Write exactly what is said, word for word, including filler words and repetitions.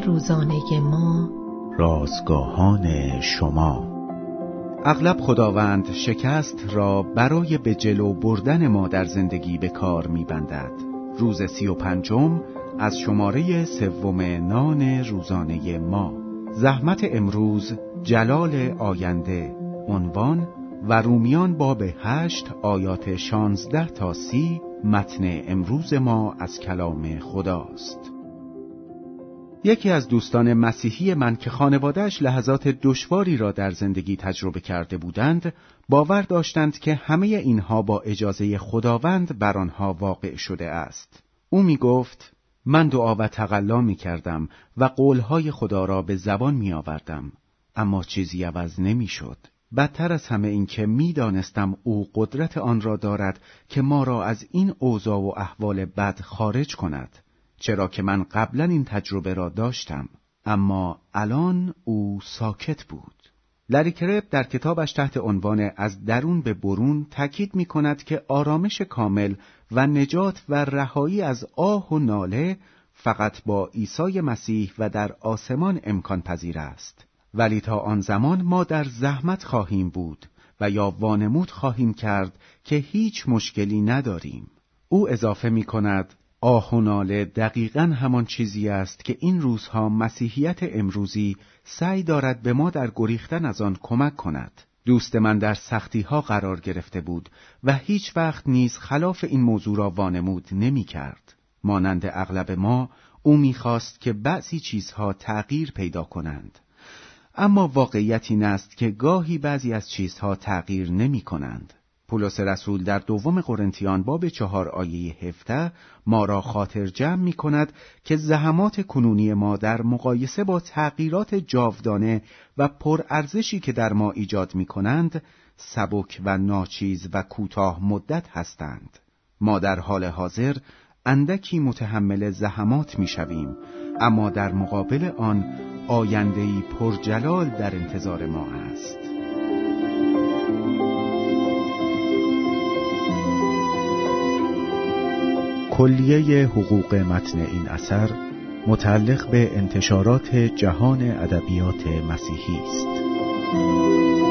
روزانه ما، رازگاهان شما. اغلب خداوند شکست را برای به جلو بردن ما در زندگی به کار می‌بندد. روز سی و پنجم از شماره سوم نان روزانه ما. زحمت امروز، جلال آینده. عنوان: و رومیان باب هشت آیات شانزده تا سی. متن امروز ما از کلام خداست. یکی از دوستان مسیحی من که خانواده‌اش لحظات دشواری را در زندگی تجربه کرده بودند، باور داشتند که همه اینها با اجازه خداوند بر آنها واقع شده است. او می گفت: من دعا و تقلا می کردم و قولهای خدا را به زبان می آوردم، اما چیزی عوض نمی شد. بدتر از همه این که می دانستم او قدرت آن را دارد که ما را از این اوضاع و احوال بد خارج کند، چرا که من قبلا این تجربه را داشتم، اما الان او ساکت بود. لری کرب در کتابش تحت عنوان از درون به برون تاکید می کند که آرامش کامل و نجات و رهایی از آه و ناله فقط با عیسی مسیح و در آسمان امکان پذیر است. ولی تا آن زمان ما در زحمت خواهیم بود و یا وانمود خواهیم کرد که هیچ مشکلی نداریم. او اضافه می کند: آه و ناله دقیقاً همان چیزی است که این روزها مسیحیت امروزی سعی دارد به ما در گریختن از آن کمک کند. دوست من در سختی‌ها قرار گرفته بود و هیچ وقت نیز خلاف این موضوع را وانمود نمی کرد. مانند اغلب ما، او می خواست که بعضی چیزها تغییر پیدا کنند. اما واقعیت این است که گاهی بعضی از چیزها تغییر نمی کنند. پولس رسول در دوم قرنتیان باب چهار آیه هفده ما را خاطر جمع می کند که زحمات کنونی ما در مقایسه با تغییرات جاودانه و پرارزشی که در ما ایجاد می کنند سبک و ناچیز و کوتاه مدت هستند. ما در حال حاضر اندکی متحمل زحمات می شویم، اما در مقابل آن آینده‌ای پرجلال در انتظار ما است. کلیه حقوق متن این اثر متعلق به انتشارات جهان ادبیات مسیحی است.